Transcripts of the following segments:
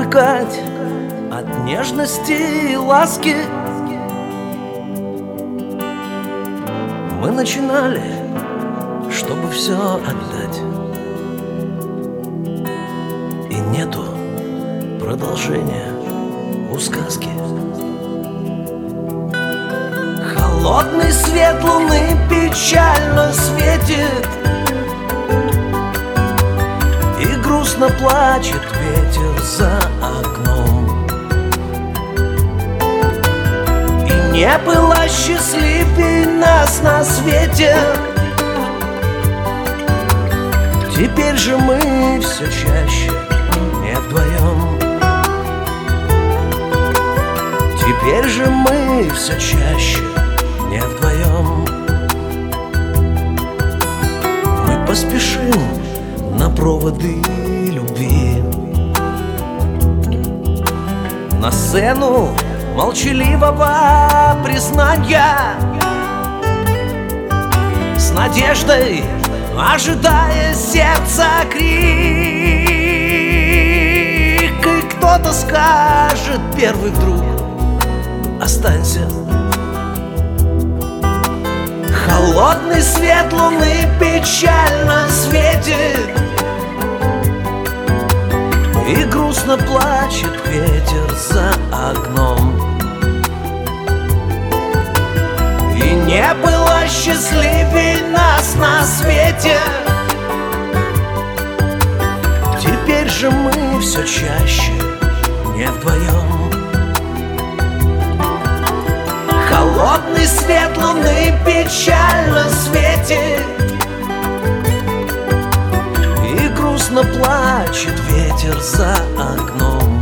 отвыкать от нежности и ласки. Мы начинали, чтобы все отдать, и нету продолжения у сказки. Холодный свет луны печально светит, и грустно плачет ветер за окном. И не было счастливей нас на свете. Теперь же мы все чаще не вдвоем. Теперь же мы все чаще не вдвоем. Мы поспешим на проводы любви, на сцену молчаливого признания, с надеждой ожидая сердца крик. И кто-то скажет первый вдруг: останься. Холодный свет луны печально светит, и грустно плачет ветер за окном. И не было счастливей нас на свете. Теперь же мы все чаще не вдвоем. Холодный свет луны печально светит, и грустно плачет ветер за окном.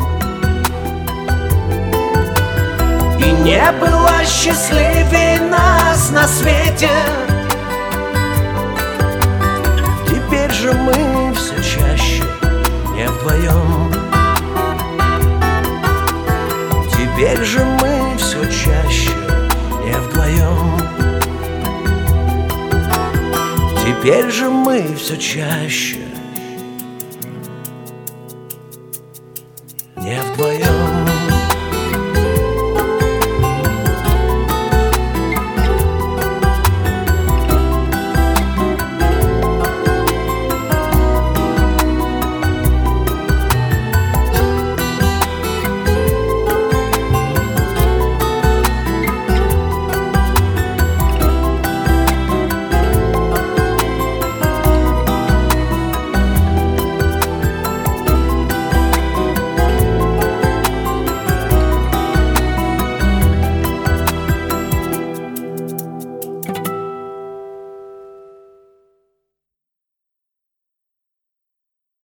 И не было счастливей нас на свете. Теперь же мы все чаще не вдвоем. Теперь же мы все чаще не вдвоем. Теперь же мы все чаще не вдвоем.